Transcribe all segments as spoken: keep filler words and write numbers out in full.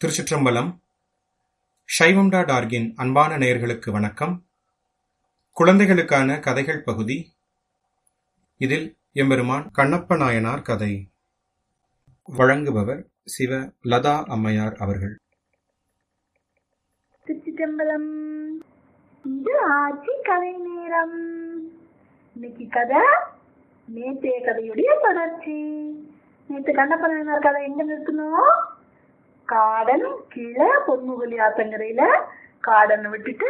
திருச்சிற்றம்பலம். சைவம் டாட் ஆர்கின் அன்பான நேயர்களுக்கு வணக்கம். குழந்தைகளுக்கான கதைகள் பகுதி. இதில் எம்பெருமான் கண்ணப்ப நாயனார் கதை. வழங்குபவர் சிவ லதா அம்மையார் அவர்கள். திருச்சிற்றம்பலம். இது ஆட்சி கதை நேரம். இன்னைக்கு கதை நேற்றைய கதையுடைய தொடர்ச்சி. நேற்று கண்ணப்ப நாயனார் கதை எங்க நிறுத்தணும்? காடன் கீழே பொன்முகலி ஆத்தங்கரையில காடனை விட்டுட்டு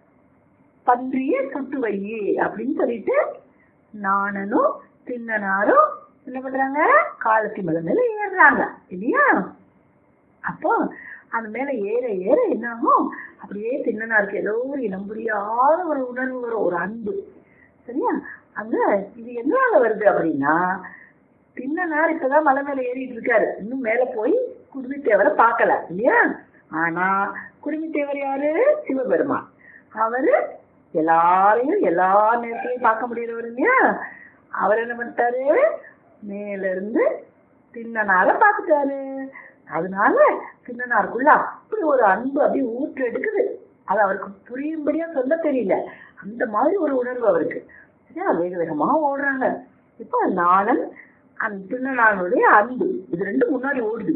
பன்றிய சுட்டு வையே அப்படின்னு சொல்லிட்டு நாணனும் தின்னனாரும் என்ன பண்றாங்க? காலத்தி மலை மேல ஏறுறாங்க இல்லையா? அப்போ அந்த மேல ஏற ஏற என்ன ஆகும்? அப்படியே தின்னனாருக்கு ஏதோ ஒரு இனம் புரியாத ஒரு உணர்வு வரும், ஒரு அன்பு. சரியா? அங்க இது எதனால வருது அப்படின்னா, தின்னனார் இப்பதான் மலை மேல ஏறிட்டு இருக்காரு. இன்னும் மேல போய் குடுமித்தேவரை பார்க்கல இல்லையா? ஆனா குடுமித்தேவர் யாரு? சிவபெருமான். அவரு எல்லாரையும் எல்லா நேரத்திலையும் பார்க்க முடியறவர் இல்லையா? அவர் என்ன பண்ணிட்டாரு? மேல இருந்து தின்னனார பார்த்துட்டாரு. அதனால தின்னனாருக்குள்ள அப்படி ஒரு அன்பு அப்படியே ஊற்று எடுக்குது. அது அவருக்கு புரியும்படியா சொல்ல தெரியல, அந்த மாதிரி ஒரு உணர்வு அவருக்கு. சரியா? வேக வேகமா ஓடுறாங்க. இப்போ நாணன் அந்த தின்னனாருடைய அன்பு இது ரெண்டும் முன்னாடி ஓடுது.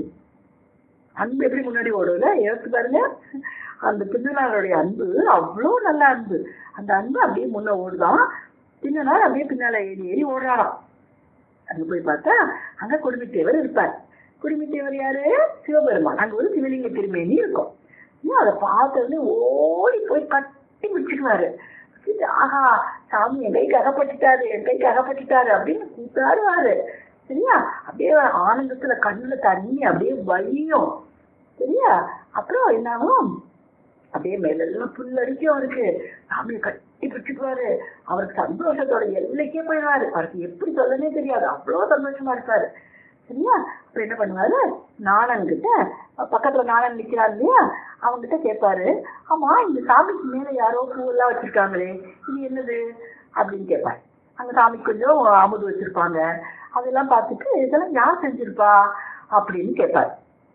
அன்பு எப்படி முன்னாடி ஓடுல யோசிச்சு பாருங்க. அந்த தின்னனாருடைய அன்பு அவ்வளோ நல்ல அன்பு. அந்த அன்பு அப்படியே முன்ன ஓடுதான். தின்னனார் அப்படியே பின்னால ஏறி ஏறி ஓடுறாராம். அங்க போய் பார்த்தா அங்க குடுமித்தேவர் இருப்பார். குடுமித்தேவர் யாரு? சிவபெருமான். அங்க ஒரு சிவலிங்க திருமேனி இருக்கும். அதை பார்த்ததுல ஓடி போய் கட்டி பிடிச்சுக்குவாரு. ஆஹா, சாமி என் கைக்கு அகப்பட்டுட்டாரு, என் கைக்கு அகப்பட்டுட்டாரு அப்படின்னு கூப்பிட்டாருவாரு. சரியா? அப்படியே ஆனந்தத்துல கண்ணுல தண்ணி அப்படியே வலியும். சரியா? அப்புறம் என்னாகும்? அப்படியே மேல எல்லாம் புல்லரிக்கும் அவருக்கு. சாமியை கட்டி பிடிச்சுக்குவாரு. அவருக்கு சந்தோஷத்தோட எல்லைக்கே போயிடுவாரு. அவருக்கு எப்படி சொல்லனே தெரியாது, அவ்வளவு சந்தோஷமா இருப்பாரு. சரியா? அப்ப என்ன பண்ணுவாரு? நாணன் கிட்ட, பக்கத்துல நாணன் நிக்கிறான் இல்லையா, அவங்கிட்ட கேட்பாரு, ஆமா இந்த சாமிக்கு மேல யாரோ பூவெல்லாம் வச்சிருக்காங்களே, இது என்னது அப்படின்னு கேட்பாரு. அங்க சாமிக்கு கொஞ்சம் அமுது வச்சிருப்பாங்க. அதெல்லாம் பார்த்துட்டு இதெல்லாம் யார் செஞ்சிருப்பா அப்படின்னு கேட்பாரு.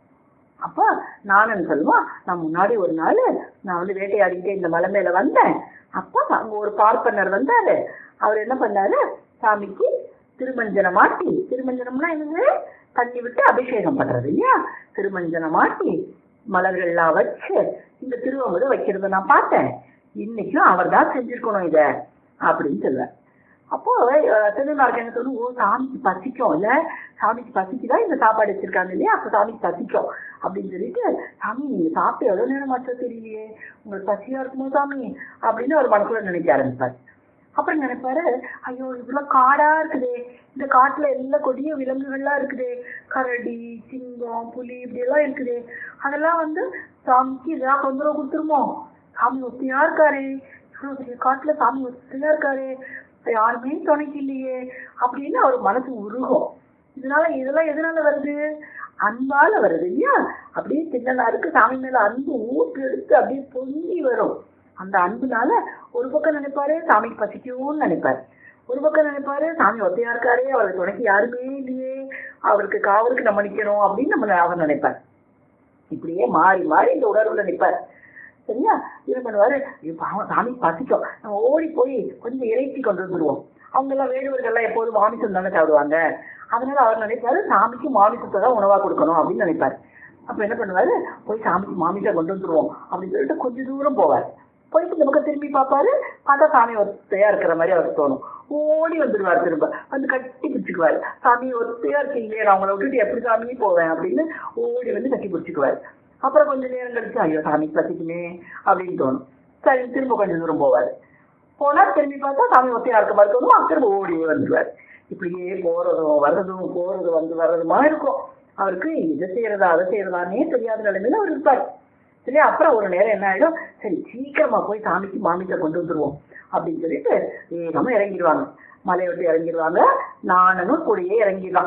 அப்ப நானன் சொல்லுவான், நான் முன்னாடி ஒரு நாள் நான் வந்து வேட்டையாடிக்கிட்டே இந்த மலை மேல வந்தேன். அப்ப அங்க ஒரு பார்ப்பனர் வந்தாரு. அவர் என்ன பண்ணாரு? சாமிக்கு திருமஞ்சனம் மாட்டி, திருமஞ்சனம்னா என்னது? தண்ணி விட்டு அபிஷேகம் பண்றது இல்லையா? திருமஞ்சனம் மாட்டி மலர்கள்லாம் வச்சு இந்த திருவமுதை வைக்கிறத நான் பார்த்தேன். இன்னைக்கும் அவர் தான் செஞ்சிருக்கணும் இத அப்படின்னு சொல்லுவேன். அப்போ திருநாளுக்கு என்ன சொல்லணும்? ஓ, சாமிக்கு பசிக்கும் இல்ல, சாமிக்கு பசிக்குதான் இந்த சாப்பாடு வச்சிருக்காங்க இல்லையா, அப்ப சாமிக்கு பசிக்கும் அப்படின்னு சொல்லிட்டு, சாமி நீங்க சாப்பிட்டு எவ்வளவு நேரம் மாற்ற தெரியலையே, உங்களுக்கு பசியா இருக்குமோ சாமி அப்படின்னு ஒரு மனசுல நினைக்க ஆரம்பிப்பாரு. அப்புறம் நினைப்பாரு, ஐயோ இவ்வளவு காடா இருக்குதே, இந்த காட்டுல எல்லா கொடிய விலங்குகள்லாம் இருக்குதே, கரடி, சிங்கம், புலி இப்படி எல்லாம் இருக்குதே, அதெல்லாம் வந்து சாமிக்கு இதெல்லாம் தொந்தரவு கொடுத்துருமோ? சாமி ஒத்தியா இருக்காரு, இவ்வளவு பெரிய காட்டுல சாமி ஒத்தியா இருக்காரு, யாருமே துணைக்கு இல்லையே அப்படின்னு அவர் மனசு உருகும். இதனால இதெல்லாம் எதனால வருது? அன்பால வருது இல்லையா? அப்படியே தின்னனாருக்கு சாமி மேல அன்பு ஊற்று எடுத்து அப்படியே பொங்கி வரும். அந்த அன்புனால ஒரு பக்கம் நினைப்பாரு சாமிக்கு பசிக்கும்னு நினைப்பாரு, ஒரு பக்கம் நினைப்பாரு சாமி ஒத்தையா இருக்காரு, அவருக்கு துணைக்கு யாருமே இல்லையே, அவருக்கு காவலுக்கு நம்ம நிக்கணும் அப்படின்னு நம்ம அவர் நினைப்பார். இப்படியே மாறி மாறி இந்த உணர்வுல நிற்பார். சரியா? என்ன பண்ணுவாரு? சாமி பசிக்கும், நம்ம ஓடி போய் கொஞ்சம் இறைச்சி கொண்டு வந்துருவோம். அவங்க எல்லாம் வேடுவர்கள்லாம் எப்போதும் மாமிசம் தானே சாப்பிடுவாங்க. அதனால அவர் நினைப்பாரு சாமிக்கு மாமிசத்தை தான் உணவா கொடுக்கணும் அப்படின்னு நினைப்பாரு. அப்ப என்ன பண்ணுவாரு? போய் சாமிக்கு மாமிசம் கொண்டு வந்துருவோம் அப்படின்னு சொல்லிட்டு கொஞ்சம் தூரம் போவார். போயிட்டு இந்த பக்கம் திரும்பி பார்ப்பாரு, பார்த்தா சாமி ஒத்தையா இருக்கிற மாதிரி அவருக்கு தோணும். ஓடி வந்துடுவார், திரும்ப வந்து கட்டி பிடிச்சிக்குவாரு. சாமி ஒத்தையா இருக்கீங்களே, நான் அவங்கள விட்டுட்டு எப்படி சாமியே போவேன் அப்படின்னு ஓடி வந்து கட்டி பிடிச்சிக்குவாரு. அப்புறம் கொஞ்சம் நேரம் கழிச்சு ஐயோ சாமிக்கு பசிக்குமே அப்படின்னு தோணும். சரி, திரும்ப கொஞ்சம் தூரம் போவாரு. போனா திரும்பி பார்த்தா சாமி ஒத்தையா இருக்க மாதிரி தோணும். திரும்ப ஓடியே வந்துடுவார். இப்படியே போறதும் வர்றதும் போறதும் வந்து வர்றதுமா இருக்கும். அவருக்கு இதை செய்யறதா அதை செய்யறதானே தெரியாத நிலைமையில அவர் இருப்பார். சரி, அப்புறம் ஒரு நேரம் என்ன ஆயிடும்? சரி சீக்கிரமா போய் சாமிக்கு மாமிசை கொண்டு வந்துருவோம் அப்படின்னு சொல்லிட்டு வேகமா இறங்கிடுவாங்க. மலையை விட்டு இறங்கிடுவாங்க. நாணனும் கூடயே இறங்கிடலாம்.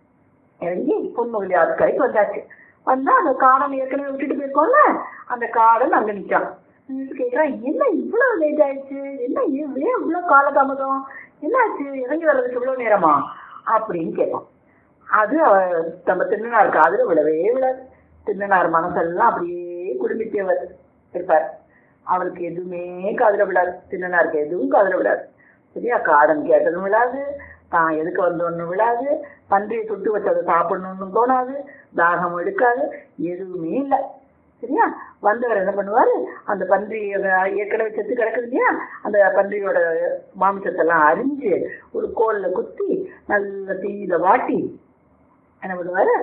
இறங்கி பொன்முகலி ஆத்துக்கரைக்கு வந்தாச்சு. வந்தா அந்த காடன் ஏற்கனவே விட்டுட்டு போயிருக்கோம்ல, அந்த காடன் அங்க நிற்கான். கேட்கிறான், என்ன இவ்வளவு லேட் ஆயிடுச்சு, என்ன ஏன் இவ்வளவு காலதாமதம், என்னாச்சு, இறங்கி வர்றதுக்கு இவ்வளவு நேரமா அப்படின்னு கேட்பான். அது நம்ம திருநாளுக்கு அதுல விழவே விழாது. திண்ணனார் மனசெல்லாம் அப்படியே குடும்பித்தேவர் இருப்பார். அவருக்கு எதுவுமே காதுல விடாது, திண்ணனாருக்கு எதுவும் காதுல விடாது. சரியா, காடன் கேட்டதும் விடாது, தான் எதுக்கு வந்தோன்னு விடாது, பன்றியை சுட்டு வச்சதை சாப்பிடணும்னு தோணாது, தாகம் எடுக்காது, எதுவுமே இல்லை. சரியா, வந்தவர் என்ன பண்ணுவாரு, அந்த பன்றி ஏற்கனவே செத்து கிடக்குது இல்லையா, அந்த பன்றியோட மாமிசத்தெல்லாம் அரிஞ்சு ஒரு கோல்ல குத்தி நல்ல தீயில வாட்டி என்ன பண்ணுவாரு,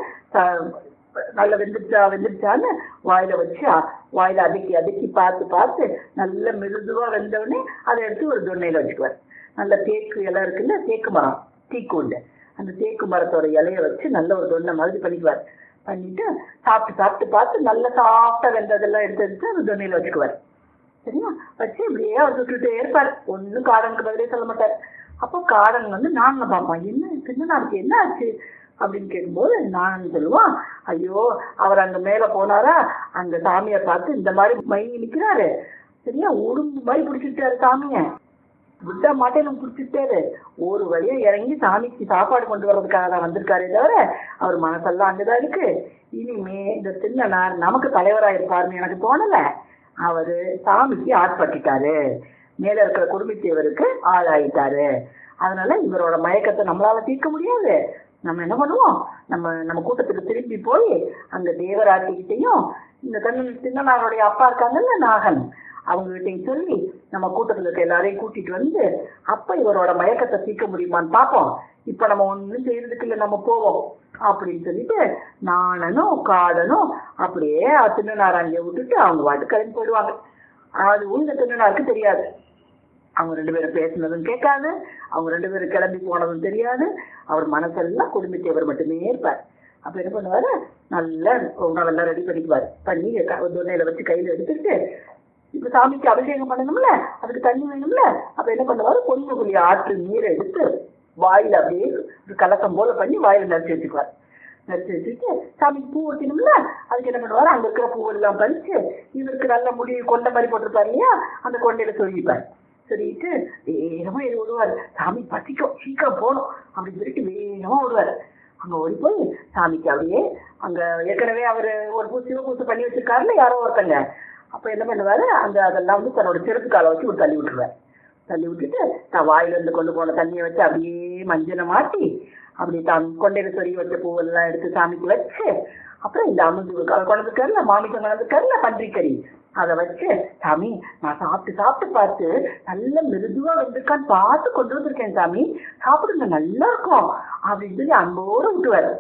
நல்ல வெந்துச்சா வெந்துச்சான்னு வாயில வச்சு வாயில அதுக்கி அதுக்கி பார்த்து பார்த்து நல்ல மிருதுவா வெந்தவுடனே அதை எடுத்து ஒரு தொன்னையில வச்சுக்குவார். நல்ல தேக்கு இலை இருக்குல்ல, தேக்கு மரம், தீக்குண்டு, அந்த தேக்கு மரத்தோட இலைய வச்சு நல்ல ஒரு தொன்னை மாதிரி பண்ணிக்குவார். பண்ணிட்டு சாப்பிட்டு சாப்பிட்டு பார்த்து நல்ல சாப்பிட்ட வெந்ததெல்லாம் எடுத்து எடுத்து அந்த தொன்னையில வச்சுக்குவார். சரியா, வச்சு இப்படியே அவர் சுட்டுட்டே இருப்பார். ஒன்னும் காடனுக்கு பதிலே சொல்ல மாட்டார். அப்போ காடன் வந்து நான் பார்ப்பான், என்ன திண்ணனாருக்கு என்ன ஆச்சு அப்படின்னு கேட்கும்போது நான் சொல்லுவான், ஐயோ அவர் அங்க மேல போனாரா, அங்க சாமியை பார்த்து இந்த மாதிரி மயங்கி நிக்கிறாரு. சரியா, உடும்பு மாதிரி பிடிச்சிட்டாரு சாமிய, விட்டா மாட்டேன்னு பிடிச்சிட்டாரு. ஒரு வழியா இறங்கி சாமிக்கு சாப்பாடு கொண்டு வர்றதுக்காக தான் வந்திருக்காரே தவிர அவர் மனசெல்லாம் அங்கதான் இருக்கு. இனிமே இந்த திண்ணனார் நமக்கு தலைவரா இருப்பாருன்னு எனக்கு தோணல. அவரு சாமிக்கு ஆட்பட்டுட்டாரு, மேல இருக்கிற குடும்பத்தேவருக்கு ஆளாயிட்டாரு. அதனால இவரோட மயக்கத்தை நம்மளால தீர்க்க முடியாது. நம்ம என்ன பண்ணுவோம், நம்ம நம்ம கூட்டத்துக்கு திரும்பி போய் அங்க தேவராட்டிகிட்டையும் இந்த கண்ணன் திண்ணனாருடைய அப்பா இருக்காங்கல்ல நாகன், அவங்க கிட்டையும் சொல்லி நம்ம கூட்டத்துல இருக்க எல்லாரையும் கூட்டிட்டு வந்து அப்ப இவரோட மயக்கத்தை தீர்க்க முடியுமான்னு பார்ப்போம். இப்ப நம்ம ஒண்ணும் செய்யறதுக்கு இல்லை, நம்ம போவோம் அப்படின்னு சொல்லிட்டு நாணனும் காடனும் அப்படியே திண்ணனார் அங்கே விட்டுட்டு அவங்க வாட்டு கிளம்பி போயிடுவாங்க. அது இந்த திண்ணனாருக்கு தெரியாது. அவங்க ரெண்டு பேரும் பேசினதும் கேட்காது, அவங்க ரெண்டு பேரும் கிளம்பி போனதும் தெரியாது. அவர் மனசெல்லாம் குடும்பத்தேவர் மட்டுமே இருப்பார். அப்ப என்ன பண்ணுவாரு, நல்ல உணவெல்லாம் ரெடி பண்ணிக்குவாரு. பண்ணி தொன்னையில வச்சு கையில எடுத்துட்டு, இப்ப சாமிக்கு அபிஷேகம் பண்ணணும்ல, அதுக்கு தண்ணி வேணும்ல. அப்ப என்ன பண்ணுவாரு, பொன்முகுலி ஆற்று நீரை எடுத்து வாயில அப்படியே கலக்கம் போல பண்ணி வாயில நடிச்சு வச்சுக்குவார். நடிச்சு வச்சுட்டு சாமிக்கு பூ வைக்கணும்ல, அதுக்கு என்ன பண்ணுவாரு, அங்க இருக்கிற பூவெல்லாம் பறிச்சு இவருக்கு நல்ல முடி கொண்டை மாதிரி போட்டிருப்பாரு இல்லையா, அந்த கொண்டையில சொல்லிப்பார். சொல்லிட்டு வேகமா இது ஓடுவார். சாமி பசிக்கும், சீக்கிரம் போகணும் அப்படின்னு சொல்லிட்டு வேகமா ஓடுவார். அங்க ஓடி போய் சாமிக்கு அப்படியே அங்க ஏற்கனவே அவரு ஒரு பூ சிவ பூசை பண்ணி வச்சிருக்காருல யாரோ ஒருத்தங்க. அப்ப என்ன பண்ணுவாரு, அந்த அதெல்லாம் வந்து தன்னோட செருப்பு காலை வச்சு ஒரு தள்ளி விட்டுருவார். தள்ளி விட்டுட்டு தான் வாயில இருந்து கொண்டு போன தண்ணியை வச்சு அப்படியே மஞ்சளை மாட்டி அப்படி தான் கொண்டையில சொறி வச்ச பூவெல்லாம் எடுத்து சாமிக்கு வச்சு, அப்புறம் இந்த அமுது கொண்டதுக்காருல மாமிசம் கலந்துக்காருல பன்றிக்கறி, அதை வச்சு சாமி நான் சாப்பிட்டு சாப்பிட்டு பார்த்து நல்ல மிருதுவா வந்திருக்கான்னு பார்த்து கொண்டு வந்திருக்கேன் சாமி, சாப்பிடுங்க நல்லா இருக்கும் அப்படின்னு சொல்லி அன்போட விட்டுவாரு.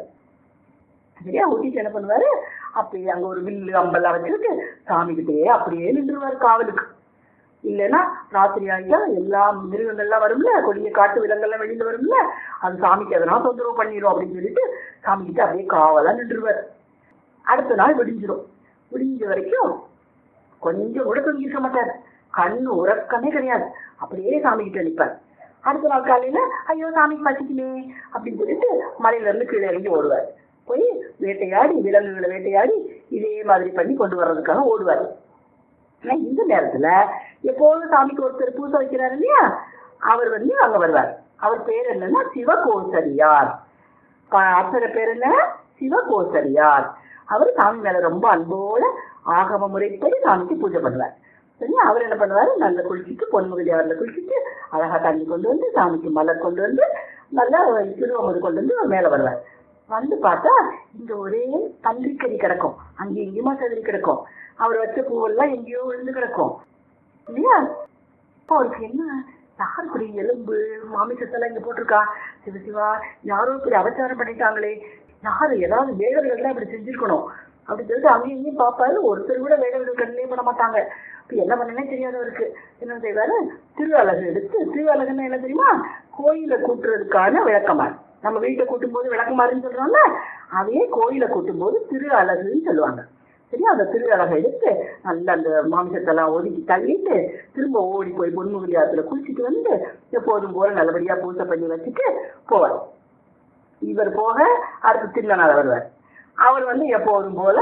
சரியா, ஊட்டிட்டு என்ன பண்ணுவாரு, அப்படியே அங்க ஒரு வில்லு அம்பெல்லாம் வச்சுக்கிட்டு சாமி கிட்டே அப்படியே நின்றுவாரு காவலுக்கு. இல்லைன்னா ராத்திரி ஆகிட்டா எல்லா மிருகங்கள்லாம் வரும்ல, கொடிய காட்டு விலங்கெல்லாம் வெளியில வரும்ல, அது சாமிக்கு எதனா தொந்தரவு பண்ணிடும் அப்படின்னு சொல்லிட்டு சாமி கிட்ட அப்படியே காவலா நின்றுவார். அடுத்த நாள் விடிஞ்சிடும். விடிஞ்ச வரைக்கும் கொஞ்சம் கூட தூங்கிருக்க மாட்டார், கண்ணு உறக்கமே கிடையாது, அப்படியே சாமி கிட்ட நிற்பார். அடுத்த நாள் காலையில ஐயோ சாமிக்கு பசிக்குமே அப்படின்னு சொல்லிட்டு மலையில இருந்து கீழே இறங்கி ஓடுவார். போய் வேட்டையாடி விலங்குகளை வேட்டையாடி இதே மாதிரி பண்ணி கொண்டு வர்றதுக்காக ஓடுவார். ஆனா இந்த நேரத்துல எப்போதும் சாமிக்கு ஒருத்தர் பூசை வைக்கிறாரு இல்லையா, அவர் வந்து அங்க வருவார். அவர் பேர் என்னன்னா சிவகோசரியார். அத்தனை பேர் என்ன, சிவகோசரியார். அவர் சாமி மேல ரொம்ப அன்போட ஆகம முறைப்படி சாமிக்கு பூஜை பண்ணுவார். சரியா, அவர் என்ன பண்ணுவாரு, நல்ல குளிச்சுட்டு பொன்முகலியாரில் குளிச்சுட்டு அழகா தண்ணி கொண்டு வந்து சாமிக்கு மலர் கொண்டு வந்து நல்லா திருவமுது கொண்டு வந்து மேல வருவார். வந்து பார்த்தா இங்க ஒரே பன்றிக்கறி கிடக்கும், அங்கே எங்கேயுமா சதுரி கிடக்கும், அவர் வச்ச பூவெல்லாம் எங்கேயோ விழுந்து கிடக்கும் இல்லையா. அவருக்கு என்ன, யாரு இப்படி எலும்பு மாமிசத்தெல்லாம் இங்க போட்டிருக்கா, சிவசிவா யாரோ இப்படி அபச்சாரம் பண்ணிட்டாங்களே, யாரு ஏதாவது வேடர்கள்லாம் இப்படி செஞ்சிருக்கணும் அப்படின்னு சொல்லிட்டு அங்கேயும் இங்கேயும் பார்ப்பாரு. ஒருத்தர் கூட வேடர்கள் கண்ணிலே பண்ண மாட்டாங்க. இப்ப என்ன பண்ணனே தெரியாதவருக்கு என்ன செய்வாரு, திரு அலகு எடுத்து, திரு அலகுன்னு என்ன தெரியுமா, கோயிலை கூட்டுறதுக்கான விளக்கமாறு. நம்ம வீட்டை கூட்டும் போது விளக்கமாறுன்னு சொல்றோம்ல, அதையே கோயிலை கூட்டும் போது திரு அலகுன்னு சொல்லுவாங்க. சரியா, அந்த திரு அலகை எடுத்து நல்லா அந்த மாமிசத்தெல்லாம் ஒதுக்கி தள்ளிட்டு திரும்ப ஓடி போய் பொன்முகலி ஆத்துல குளிச்சுட்டு வந்து எப்போதும் போல நல்லபடியா பூஜை பண்ணி வச்சுட்டு போவார். இவர் போக அடுத்து திண்ணனார் வருவார். அவர் வந்து எப்போதும் போல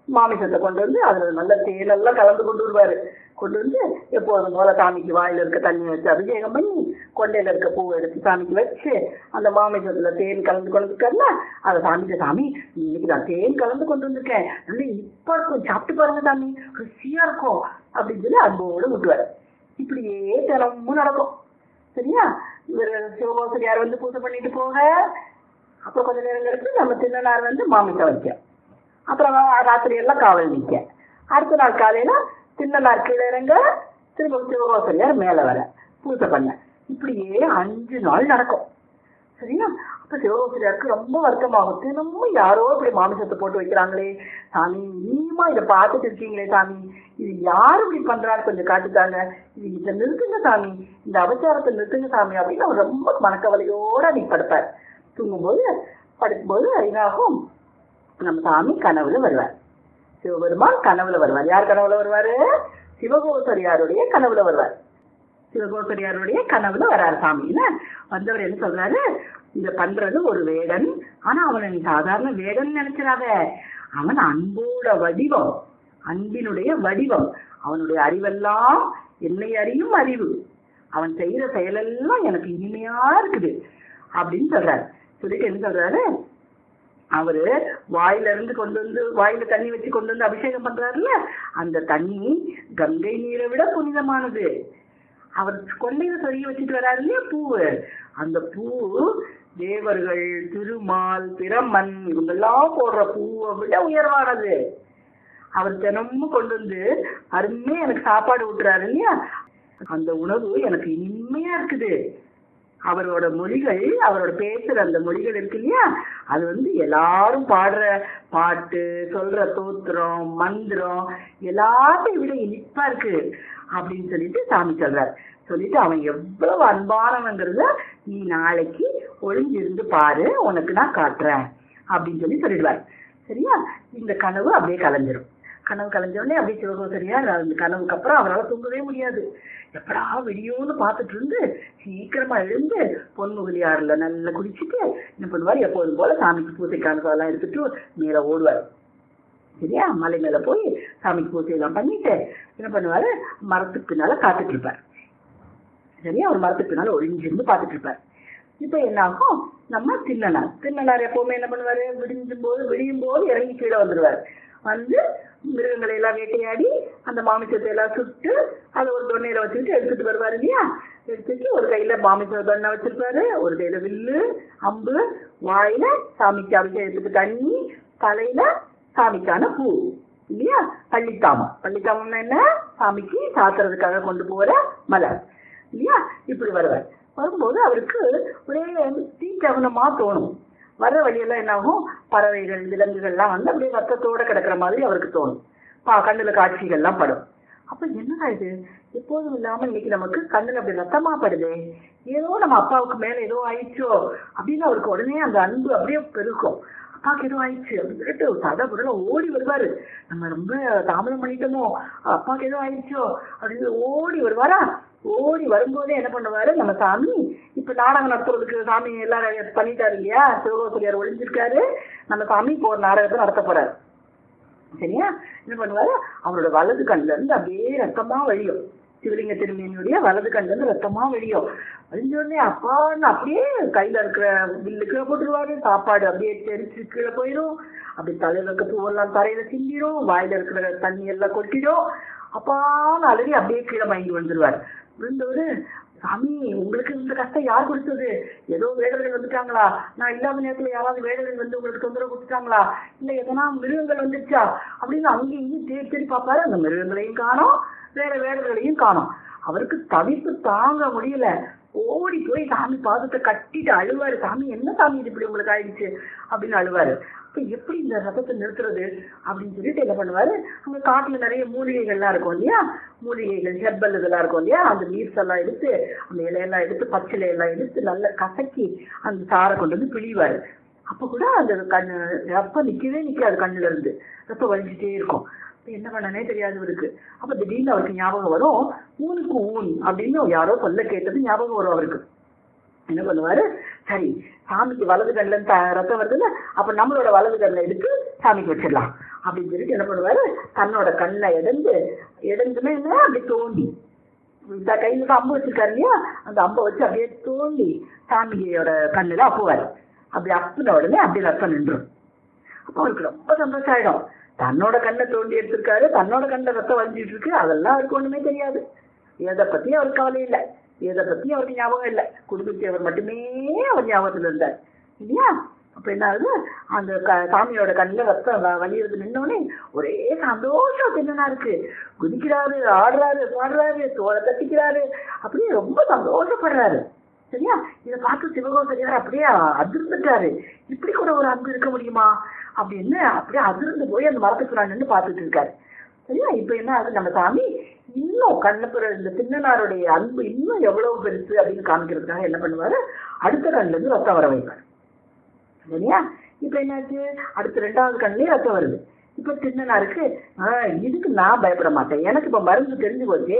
மாமிசத்தை கொண்டு வந்து அதுல நல்ல தேனெல்லாம் கலந்து கொண்டு வருவாரு. கொண்டு வந்து எப்போதும் போல சாமிக்கு வாயில இருக்க தண்ணி வச்சு அபிஷேகம் பண்ணி கொண்டையில இருக்க பூவை எடுத்து சாமிக்கு வச்சு அந்த மாமிசத்துல தேன் கலந்து கொண்டு இருக்காருல அதை சாமிக்கு, சாமி இன்னைக்கு நான் தேன் கலந்து கொண்டு வந்திருக்கேன், நல்ல இனிப்பா இருக்கும், சாப்பிட்டு பாருங்க சாமி, ருசியா இருக்கும் அப்படின்னு சொல்லி அன்போடு விட்டுவாரு. இப்படியே தினமும் நடக்கும். சரியா? இவர் சிவகோசரியார் வந்து பூஜை பண்ணிட்டு போக அப்புறம் கொஞ்ச நேரம் கழிச்சு நம்ம தின்னனார் வந்து மாமிசம் வைக்க, அப்புறம் ராத்திரி எல்லாம் காவல் நிற்க, அடுத்த நாள் காலையில தின்னனார் கீழே இறங்க, திரும்ப சிவகோசரியார் மேல வர பூஜை பண்ண. இப்படியே அஞ்சு நாள் நடக்கும். சரியா? அப்ப சிவகோசரியாருக்கு ரொம்ப வருத்தமாகும். தினமும் யாரோ இப்படி மாமிசத்தை போட்டு வைக்கிறாங்களே சாமி, நீமா இதை பார்த்துட்டு இருக்கீங்களே சாமி, இது யாரு இப்படி பண்றான்னு கொஞ்சம் காட்டுத்தாங்க, இது இதை நிறுத்துங்க சாமி, இந்த அவசாரத்தை நிறுத்துங்க சாமி அப்படின்னு அவர் ரொம்ப மனக்கவலையோட அன்னைக்கு படுப்பார். தூங்கும்போது படுக்கும்போது என்னாகும், நம்ம சாமி கனவுல வருவார். சிவபெருமான் கனவுல வருவார். யார் கனவுல வருவாரு? சிவகோசரியாருடைய கனவுல வருவார். சிவகோசரியாருடைய கனவுல வராரு சாமின்னு. வந்தவர் என்ன சொல்றாரு, இத பண்றது ஒரு வேடன், ஆனா அவனை நீ சாதாரண வேடன் நினைச்சிடாத, அவன் அன்போட வடிவம், அன்பினுடைய வடிவம், அவனுடைய அறிவெல்லாம் என்னை அறியும் அறிவு, அவன் செய்யற செயலெல்லாம் எனக்கு இனிமையா இருக்குது அப்படின்னு சொல்றாரு. சொல்லிட்டு என்ன சொல்றாரு, அவரு வாயில இருந்து கொண்டு வந்து வாயில தண்ணி வச்சு கொண்டு வந்து அபிஷேகம் பண்றாருல்ல, அந்த தண்ணி கங்கை நீரை விட புனிதமானது. அவர் கொண்டையில சொருகி வச்சுட்டு வர்றாரு இல்லையா பூவு, அந்த பூ தேவர்கள், திருமால், பிரம்மன் இவங்கெல்லாம் போடுற பூவை விட உயர்வானது. அவர் தினமும் கொண்டு வந்து அருமையா எனக்கு சாப்பாடு விட்டுறாரு இல்லையா, அந்த உணவு எனக்கு இனிமையா இருக்குது. அவரோட மொழிகள், அவரோட பேசுற அந்த மொழிகள் இருக்கு இல்லையா, அது வந்து எல்லாரும் பாடுற பாட்டு, சொல்ற தோத்திரம், மந்திரம் எல்லாத்தையும் விட இனிப்பா இருக்கு அப்படின்னு சொல்லிட்டு சாமி சொல்றாரு. சொல்லிட்டு அவன் எவ்வளவு அன்பானவங்கிறத நீ நாளைக்கு ஒளிஞ்சிருந்து பாரு, உனக்கு நான் காட்டுறேன் அப்படின்னு சொல்லி சொல்லிடுவார். சரியா? இந்த கனவு அப்படியே கலைஞ்சிரும். கனவு கலைஞ்சோடனே அப்படியே சிவகோசரியார் அந்த கனவுக்கு அப்புறம் அவரால் தூங்கவே முடியாது. எப்படா விடியோன்னு பார்த்துட்டு இருந்து சீக்கிரமா எழுந்து பொன்முகலியாறுல நல்லா குடிச்சிட்டு என்ன பண்ணுவார், எப்போதும் போல சாமிக்கு பூசைக்கானதெல்லாம் எடுத்துட்டு மேல ஓடுவார். சரியா? மலை மேல போய் சாமிக்கு பூசையெல்லாம் பண்ணிட்டு என்ன பண்ணுவாரு, மரத்துக்கு பின்னால காத்துட்டு இருப்பார். சரியா? ஒரு மரத்துக்கு பின்னால ஒளிஞ்சிருந்து பார்த்துட்டு இருப்பார். இப்ப என்ன ஆகும், நம்ம தின்னனார் தின்னனார் எப்பவுமே என்ன பண்ணுவாரு, விடிஞ்சும் போது விடியும் போது இறங்கி கீழே வந்துடுவார். வந்து மிருகங்களை எல்லாம் வேட்டையாடி அந்த மாமிசத்தை எல்லாம் சுட்டு அதை ஒரு தொண்ணையில வச்சுக்கிட்டு எடுத்துட்டு வருவாரு இல்லையா. எடுத்துட்டு ஒரு கையில மாமிச தொண்ணை வச்சிருப்பாரு, ஒரு கையில வில்லு, அம்பு, வாயில சாமிக்கு அபிஷேகத்துக்கு தண்ணி, தலையில சாமிக்கான பூ இல்லையா, பள்ளித்தாமம். பள்ளித்தாமம்னா என்ன, சாமிக்கு சாத்துறதுக்காக கொண்டு போற மலர் இல்லையா. இப்படி வருவார். வரும்போது அவருக்கு ஒரே தீச்சவனமா தோணும். வர்ற வழியெல்லாம் என்ன ஆகும், பறவைகள், விலங்குகள்லாம் வந்து அப்படியே ரத்தத்தோட கிடக்குற மாதிரி அவருக்கு தோணும். பா கண்ணுல காட்சிகள்லாம் படும். அப்ப என்னடா இது, எப்போதும் இல்லாம இன்னைக்கு நமக்கு கண்ணுல அப்படி ரத்தமா படுது, ஏதோ நம்ம அப்பாவுக்கு மேல ஏதோ ஆயிடுச்சோ அப்படின்னு அவருக்கு உடனே அந்த அன்பு அப்படியே பெருக்கும். அப்பாவுக்கு ஏதோ ஆயிடுச்சு அப்படின்னு சொல்லிட்டு சத புடல ஓடி வருவாரு. நம்ம ரொம்ப தாமதம் பண்ணிட்டோமோ, அப்பாவுக்கு ஏதோ ஆயிடுச்சோ அப்படின்னு ஓடி வருவாரா. ஓடி வரும்போதே என்ன பண்ணுவாரு, நம்ம சாமி இப்ப நாடகம் நடத்துறதுக்கு சாமி எல்லாரும் பண்ணிட்டாரு இல்லையா, சிவகோசரியார் ஒளிஞ்சிருக்காரு, நம்ம சாமி இப்போ ஒரு நாடகத்தை நடத்த போறாரு. சரியா? என்ன பண்ணுவாரு, அவரோட வலது கண்ணுல இருந்து அப்படியே ரத்தமா வழியும். சிவலிங்க திருமேனியுடைய வலது கண்ணுல இருந்து ரத்தமா வழியும். வழிஞ்சோடனே அப்பான்னு அப்படியே கையில இருக்கிற வில்லு கீழே போட்டுருவாரு, சாப்பாடு அப்படியே தெரிச்சு கீழே போயிடும், அப்படி தலையில இருக்க பூவெல்லாம் தரையில சிந்திரும், வாயில இருக்கிற தண்ணி எல்லாம் கொட்டிடும். அப்பான்னு அலறி அப்படியே கீழே மயங்கி வந்துருவாரு. விழுந்தவரு, சாமி உங்களுக்கு இந்த கஷ்டம் யார் கொடுத்தது, ஏதோ வேடர்கள் வந்துட்டாங்களா, நான் இல்லாத நேரத்துல யாராவது வேடர்கள் வந்து உங்களுக்கு தொந்தரவு கொடுத்துட்டாங்களா, இல்ல எதனா மிருகங்கள் வந்துருச்சா அப்படின்னு அங்கேயும் இங்கேயும் தேடி தேடி பார்ப்பாரு. அந்த மிருகங்களையும் காணோம், வேற வேடர்களையும் காணோம். அவருக்கு தவிப்பு தாங்க முடியல. ஓடி போய் சாமி பாதத்தை கட்டிட்டு அழுவாரு. சாமி என்ன சாமி இது இப்படி உங்களுக்கு ஆயிடுச்சு அப்படின்னு அழுவாரு. அப்ப எப்படி இந்த ரத்தத்தை நிறுத்துறது அப்படின்னு சொல்லிட்டு என்ன பண்ணுவாரு, அங்க காட்டுல நிறைய மூலிகைகள்லாம் இருக்கும் இல்லையா, மூலிகைகள் ஹெர்பல் இதெல்லாம் இருக்கும் இல்லையா, அந்த லீவ்ஸ் எல்லாம் எடுத்து அந்த இலையெல்லாம் எடுத்து பச்சை இலையெல்லாம் எடுத்து நல்லா கசக்கி அந்த சாரை கொண்டு வந்து பிழிவாரு. அப்ப கூட அந்த கண்ணு ரத்தம் நிக்கவே நிக்காது, கண்ணுல இருந்து ரத்தம் வலிச்சுட்டே இருக்கும். என்ன பண்ணனே தெரியாது இவருக்கு. அப்ப திடீர்னு அவருக்கு ஞாபகம் வரும், ஊனுக்கு ஊன் அப்படின்னு யாரோ சொல்ல கேட்டது ஞாபகம் வரும் அவருக்கு. என்ன பண்ணுவாரு, சரி சாமிக்கு வலது கண்ணுல ரத்தம் வருதுல்ல, அப்ப நம்மளோட வலது கண்ணில் எடுத்து சாமிக்கு வச்சிடலாம் அப்படின்னு சொல்லிட்டு என்ன பண்ணுவாரு, தன்னோட கண்ணை இடந்து இடந்துமே அப்படி தோண்டி, இந்த கையில அம்பு வச்சிருக்காரு இல்லையா, அந்த அம்பை வச்சு அப்படியே தோண்டி சாமியோட கண்ணுல அப்புவாரு. அப்படி அப்புன உடனே அப்படி ரத்தம் நின்றும். அப்போ அவருக்கு ரொம்ப சந்தோஷம் ஆயிடும். தன்னோட கண்ணை தோண்டி எடுத்திருக்காரு, தன்னோட கண்ணில் ரத்தம் வஞ்சிட்டு இருக்கு, அதெல்லாம் அவருக்கு ஒண்ணுமே தெரியாது. எதை பத்தி அவருக்கு கவலை இல்லை, எதை பத்தி அவருக்கு ஞாபகம் இல்லை. குடும்பத்தேவர் மட்டுமே அவர் ஞாபகத்துல இருந்தார் இல்லையா. அப்ப என்ன ஆகுது, அந்த க சாமியோட கண்ணில் ரத்தம் வலியுறது நின்னோடனே ஒரே சந்தோஷம் தின்னா இருக்கு. குதிக்கிறாரு, ஆடுறாரு, பாடுறாரு, தோலை தட்டிக்கிறாரு, அப்படியே ரொம்ப சந்தோஷப்படுறாரு. சரியா. இதை பார்த்து சிவகோசரியார் அப்படியே அதிர்ந்துட்டாரு. இப்படி கூட ஒரு அன்பு இருக்க முடியுமா அப்படின்னு அப்படியே அதிர்ந்து போய் அந்த மரத்துக்கு நான் நின்று பார்த்துட்டு இருக்காரு. சரியா. இப்ப என்ன ஆகுது, நம்ம சாமி இன்னும் கண்ணப்புற இந்த திண்ணனாருடைய அன்பு இன்னும் எவ்வளவு பெருசு அப்படின்னு காமிக்கிறதுக்காக என்ன பண்ணுவாரு, அடுத்த கண்ணுல இருந்து ரத்தம் வர வைப்பாரு. சரியா. இப்ப என்னாச்சு, அடுத்த ரெண்டாவது கண்ணுலயே ரத்தம் வருது. இப்ப திண்ணனாருக்கு ஆஹ் இதுக்கு நான் பயப்பட மாட்டேன், எனக்கு இப்ப மருந்து தெரிஞ்சு போச்சே.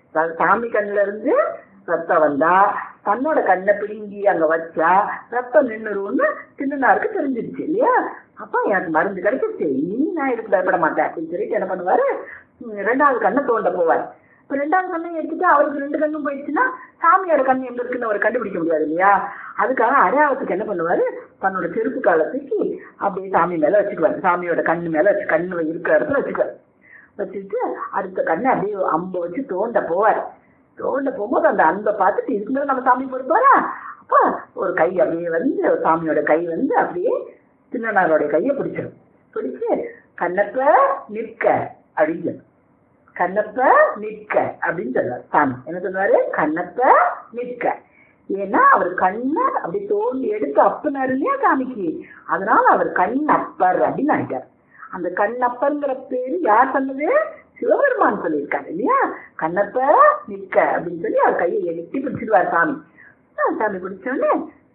சாமி கண்ணுல இருந்து ரத்தம் வந்தா தன்னோட கண்ணை பிடுங்கி அங்க வச்சா ரத்தம் நின்றுருன்னு திண்ணனாருக்கு தெரிஞ்சிருச்சு இல்லையா. அப்ப எனக்கு மருந்து கிடைச்சிருச்சு, இனி நான் இதுக்கு பயப்பட மாட்டேன் அப்படின்னு சொல்லிட்டு என்ன பண்ணுவாரு, ரெண்டாவது கண்ணை தோண்ட போவார். இப்ப ரெண்டாவது கண்ணை எடுத்துட்டு அவருக்கு ரெண்டு கண்ணும் போயிடுச்சுன்னா சாமியோட கண் எங்க இருக்குன்னு அவர் கண்டுபிடிக்க முடியாது இல்லையா. அதுக்காக அடையாளத்துக்கு என்ன பண்ணுவாரு, தன்னோட செருப்பு காலத்துக்கு அப்படியே சாமி மேல வச்சுக்குவாரு, சாமியோட கண்ணு மேல வச்சு கண்ணு இருக்கிற இடத்துல வச்சுக்குவாரு. வச்சுட்டு அடுத்த கண்ணை அப்படியே அம்பை வச்சு தோண்ட போவார். தோண்ட போகும்போது அந்த அன்பை பார்த்துட்டு இதுக்கு மேல நம்ம சாமி பொறுப்பாரா. அப்ப ஒரு கை அப்படியே வந்து சாமியோட கை வந்து அப்படியே திண்ணனாரோட கையை பிடிச்சிடும். பிடிச்சு கண்ணப்ப நிற்க அப்படின்னு சொல்லு, கண்ணப்ப நிற்க அப்படின்னு சொல்லுவார் சாமி. என்ன சொல்லுவாரு, கண்ணப்ப நிற்க. ஏன்னா அவர் கண்ணை அப்படி தோண்டி எடுத்து அப்புனாரு இல்லையா சாமிக்கு, அதனால அவர் கண்ணப்பர் அப்படின்னு ஆயிட்டார். அந்த கண்ணப்பருங்கிற பேரு யார் சொன்னது, சிவபெருமான் சொல்லியிருக்காரு இல்லையா. கண்ணப்ப நிற்க அப்படின்னு சொல்லி அவர் கையை எட்டி பிடிச்சிடுவார் சாமி. சாமி பிடிச்சோடனே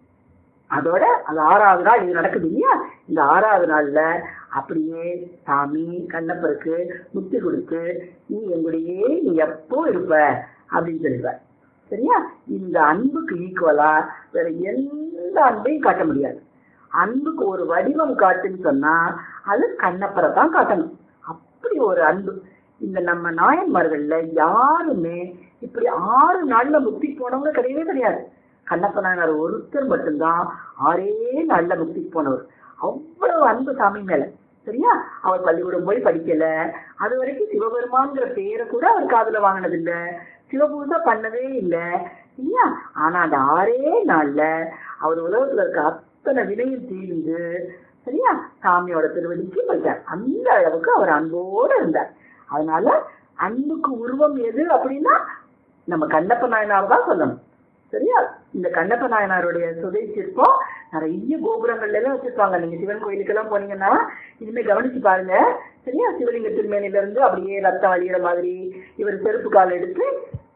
அதோட அது ஆறாவது நாள் இது நடக்குது இல்லையா. இந்த ஆறாவது நாள்ல அப்படியே சாமி கண்ணப்பருக்கு முத்தி கொடுத்து நீ எங்களுடையே நீ எப்போ இருப்ப அப்படின்னு சொல்லுவார். சரியா. இந்த அன்புக்கு ஈக்குவலா வேற எந்த அன்பையும் காட்ட முடியாது. அன்புக்கு ஒரு வடிவம் காட்டுன்னு சொன்னா அது கண்ணப்பரை தான் காட்டணும். அப்படி ஒரு அன்பு இந்த நம்ம நாயன்மார்கள்ல யாருமே இப்படி ஆறு நாள்ல முக்தி போனவங்க கிடையவே கிடையாது. கண்ணப்ப நாயனார் ஒருத்தர் மட்டும்தான் ஆறே நாள்ல முக்தி போனவர். அவ்வளவு அன்பு சாமி மேல. சரியா. அவர் பள்ளிக்கூடம் போய் படிக்கல, அது வரைக்கும் சிவபெருமான்ங்கிற பேரை கூட அவர் காதுல வாங்கினது இல்ல, சிவபூஜை பண்ணவே இல்லை இல்லையா. ஆனா அந்த ஆறே நாள்ல அவர் உலகத்துல இருக்க அத்தனை வினையும் தீர்ந்து சரியா சாமியோட திருவடிக்கு போயிட்டார். அந்த அளவுக்கு அவர் அன்போடு இருந்தார். அதனால அன்புக்கு உருவம் எது அப்படின்னா நம்ம கண்ணப்ப நாயனார் தான் சொல்லணும். சரியா. இந்த கண்ணப்ப நாயனாருடைய சுதை சிற்பம் நிறைய கோபுரங்கள்ல எல்லாம் வச்சிருப்பாங்க. நீங்க சிவன் கோயிலுக்கு எல்லாம் போனீங்கன்னா இனிமே கவனிச்சு பாருங்க. சரியா. சிவலிங்க திருமேனில இருந்து அப்படியே ரத்தம் வழியிற மாதிரி இவர் செருப்பு கால் எடுத்து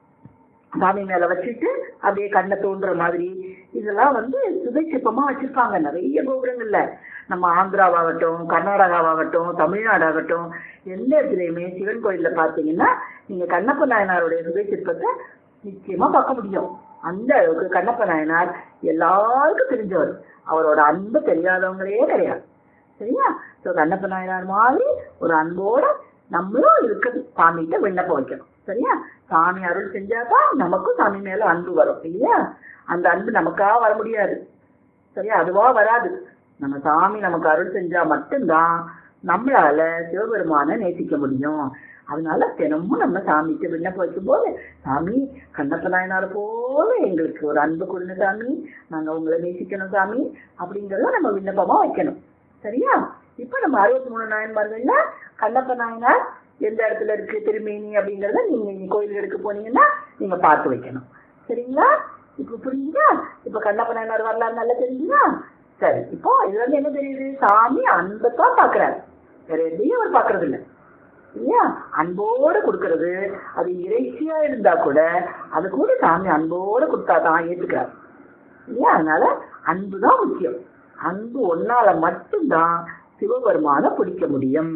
சாமி மேல வச்சுட்டு அப்படியே கண்ணை தோன்ற மாதிரி இதெல்லாம் வந்து சுதை சிற்பமா வச்சிருப்பாங்க நிறைய கோபுரங்கள்ல. நம்ம ஆந்திராவாகட்டும், கர்நாடகாவாகட்டும், தமிழ்நாடாகட்டும், எந்த இடத்துலையுமே சிவன் கோயில்ல பாத்தீங்கன்னா நீங்க கண்ணப்ப நாயனாருடைய சுதை சிற்பத்தை நிச்சயமா பார்க்க முடியும். அந்த அளவுக்கு கண்ணப்ப நாயனார் எல்லாருக்கும் தெரிஞ்சவர். அவரோட அன்பு தெரியாதவங்களே கிடையாது. சரியா. ஸோ கண்ணப்ப நாயனார் மாதிரி ஒரு அன்போட நம்மளும் இருக்கிறது சாமிகிட்ட விண்ணப்பம் வைக்கணும். சரியா. சாமி அருள் செஞ்சாதான் நமக்கும் சாமி மேல அன்பு வரும் இல்லையா. அந்த அன்பு நமக்கா வர முடியாது. சரியா. அதுவா வராது. நம்ம சாமி நமக்கு அருள் செஞ்சா மட்டும்தான் நம்மளால சிவபெருமானை நேசிக்க முடியும். அதனால தினமும் நம்ம சாமிக்கு விண்ணப்பம் வைக்கும் போது சாமி கண்ணப்ப நாயனார் போல எங்களுக்கு ஒரு அன்பு கொடுங்க சாமி, நாங்க உங்களை நேசிக்கணும் சாமி அப்படிங்கறத நம்ம விண்ணப்பமா வைக்கணும். சரியா. இப்ப நம்ம அறுபத்தி மூணு நாயன்மார்கள்ல கண்ணப்ப நாயனார் எந்த இடத்துல இருக்கு திருமேனி அப்படிங்கறத நீங்க கோயில்களுக்கு போனீங்கன்னா நீங்க பார்த்து வைக்கணும். சரிங்களா. இப்ப புரியுதா. இப்ப கண்ணப்ப நாயனார் வரலாறு நல்லா தெரிஞ்சுதா. சரி. இப்போ இதுல இருந்து என்ன தெரியுது, சாமி அன்பத்தான் பாக்குறாரு, வேற எதையும் அவர் பாக்குறது இல்லை இல்லையா. அன்போடு கொடுக்கறது அது இறைச்சியா இருந்தா கூட அது கூட சாமி அன்போடு கொடுத்தாதான் ஏத்துக்கிறார் இல்லையா. அதனால அன்புதான் முக்கியம். அன்பு ஒன்னால மட்டும்தான் சிவபெருமான பிடிக்க முடியும்.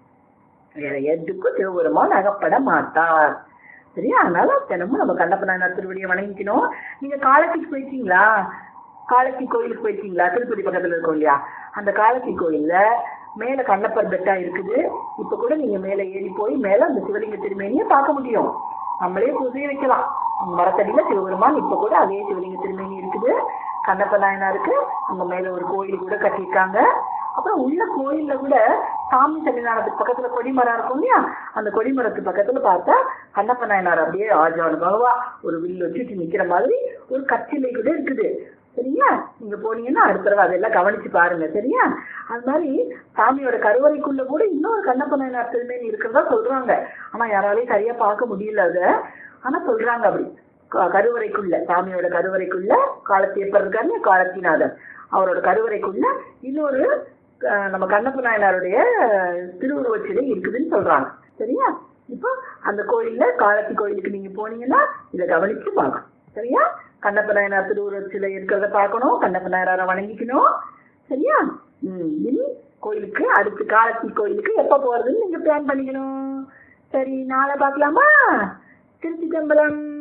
வேற எதுக்கும் சிவபெருமான் அகப்பட மாட்டார். சரியா. அதனால தினமும் நம்ம கண்ணப்ப நாயனார் திருவடியை வணங்கிக்கணும். நீங்க காலத்திக்கு போயிருக்கீங்களா, காலத்தி கோயிலுக்கு போயிருக்கீங்களா, திருப்பதி பக்கத்துல இருக்கோம் இல்லையா. அந்த காலத்தி கோயில்ல மேல கண்ணப்பர் பெட்டா இருக்குது. இப்ப கூட நீங்க மேல ஏறி போய் மேல அந்த சிவலிங்க திருமேனியை பார்க்க முடியும். நம்மளே பூஜையை வைக்கலாம். மரத்தடியில சிவபெருமான் இப்ப கூட அதே சிவலிங்க திருமேனி இருக்குது. கண்ணப்ப நாயனாருக்கு அங்க மேல ஒரு கோயில் கூட கட்டியிருக்காங்க. அப்புறம் உள்ள கோயில்ல கூட சாமி சன்னிதானத்துக்கு பக்கத்துல கொடிமரம் இருக்கும் இல்லையா, அந்த கொடிமரத்து பக்கத்துல பார்த்தா கண்ணப்ப நாயனார் அப்படியே ஆஜானு பகவா ஒரு வில் வச்சுட்டு நிக்கிற மாதிரி ஒரு கச்சிலை கூட இருக்குது. சரியா? நீங்க போனீங்கன்னா அடுத்த தடவை அதெல்லாம் கவனிச்சு பாருங்க. சரியா? அது மாதிரி சாமியோட கருவறைக்குள்ள கூட இன்னொரு கண்ணப்ப நாயனார் திருமேனி இருக்கிறதா சொல்றாங்க. ஆனா யாராலையும் சரியா பார்க்க முடியல அத. ஆனா சொல்றாங்க அப்படி கருவறைக்குள்ள, சாமியோட கருவறைக்குள்ள காலத்தேப்பர் இருக்காரு காலத்திநாதர், அவரோட கருவறைக்குள்ள இன்னொரு நம்ம கண்ணப்ப நாயனாருடைய திருவுருவச் சிலை இருக்குதுன்னு சொல்றாங்க. சரியா? இப்போ அந்த கோயில்ல காலத்தி கோயிலுக்கு நீங்க போனீங்கன்னா இதை கவனிச்சு பார்க்கணும். சரியா? கண்ணப்ப நாயனார் திருவுருவச் சிலை இருக்கிறத பார்க்கணும், கண்ணப்ப நாயனாரை வணங்கிக்கணும். சரியா? உம் இனி கோயிலுக்கு அடுத்து காலத்தி கோயிலுக்கு எப்ப போறதுன்னு நீங்க பிளான் பண்ணிக்கணும். சரி, நாளை பார்க்கலாமா? திருச்சி தம்பலம்.